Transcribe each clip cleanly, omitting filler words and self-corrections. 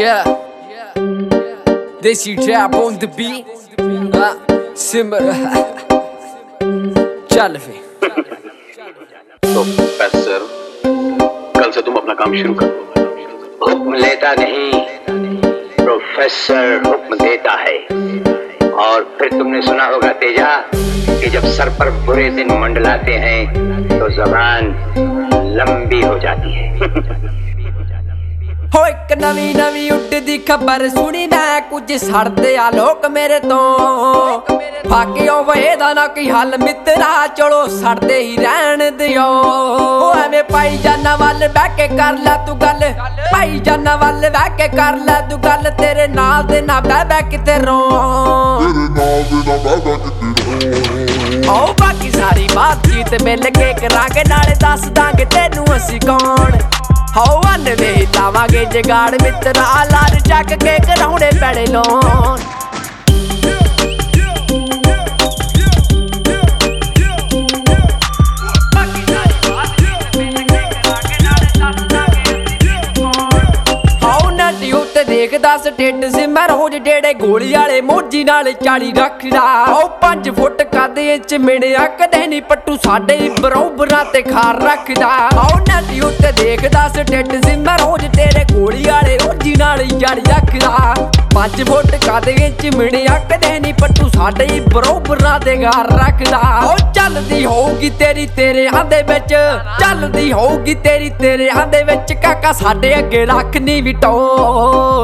Yeah, Desi trap on the beat. Simmer. चल फिर। तो प्रोफेसर, कल से तुम अपना काम शुरू करो। हुक्म लेता नहीं, प्रोफेसर हुक्म देता है। और फिर तुमने सुना होगा तेजा कि जब सर पर बुरे दिन मंडलाते हैं तो ज़बान लंबी हो जाती है। हो एक नवी नवी उठदी खबर सुनी ना कुछ सड़दे आ लोग मेरे तो फाकियो वेदा ना की हाल मित्रा चलो सड़दे ही रहन दियो। एवें पाई जाना वाल बह के कर ला तू गल, पाई जाना वाल बह के कर ला तू गल, तेरे नाल दे ना बह बह किते रो, ओ बाकी सारी बातचीत मिल के करांगे नाले दस दांगे तेनू असी कौन। हवन वे लावांगे जगाड़ मित्रा लार चक के कराउणे पैणे लोन। देख दस ढिड सिमर रोज डेड़े गोली वाले मोजी नाल 40 रखदा। ओ 5 फुट कद इंच मिणिया कदे नहीं पट्टू साडे बरोबरां ते खार रखदा। ओ नटी उत्ते देख दस ढिड सिमर रोज तेरे गोली वाले मोजी नाल 40 रखदा। 5 फुट कद इंच मिणिया कदे नहीं पट्टू साडे बरोबरां ते खार रखदा। ओ चलदी होगी तेरी तेरे आंदे विच, चलदी होगी तेरी तेरे आंदे विच, काका साडे अगे रखनी भी टोर।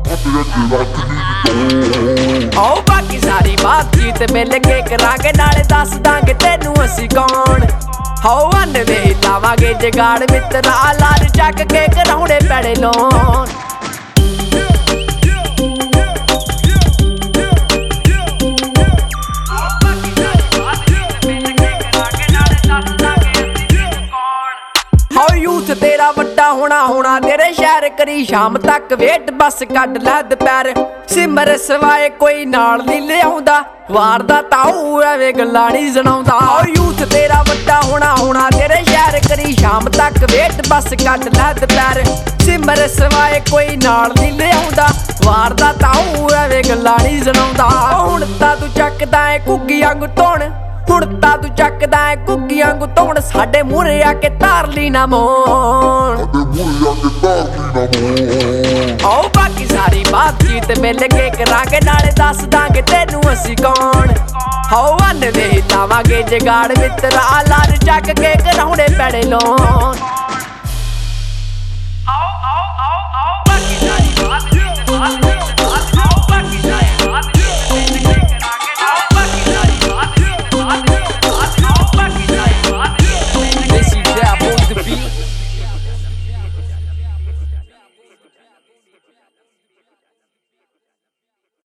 ओ बाकी सारी बातचीत मिल के करांगे नाले दस दांगे तेनू असी कौन। हवन वे लावांगे जगाड़ मित्रा लार चक के कराउणे पैणे लोन। यूथ तेरा वड्डा होना होना तेरे शहर करी शाम तक वेट बस कड लै दुपहर। सिमर सवाए कोई नाल नहीं लियाउंदा, वारदा ताऊ एवें गल्लां नहीं सुणाउंदा। यूथ तेरा वड्डा होना होना तेरे शहर करी शाम तक वेट बस कड लै दुपहर। सिमर सवाए कोई नाल नहीं लियाउंदा, वारदा ताऊ एवें गल्लां नहीं सुणाउंदा। हुण तां तू चकदा ऐ घुग्गी वांगू धुन, हुण तां तू चकदा ऐ घुग्गी वांगू धुन, साडे मूहरे आके तार ली ना मोन। ओ बाकी सारी बातचीत मिल के करांगे नाले दस दांगे तेनू असी कौन। हवन वे लावांगे जगाड़ मित्रा लार चक के कराउणे पैणे लोन।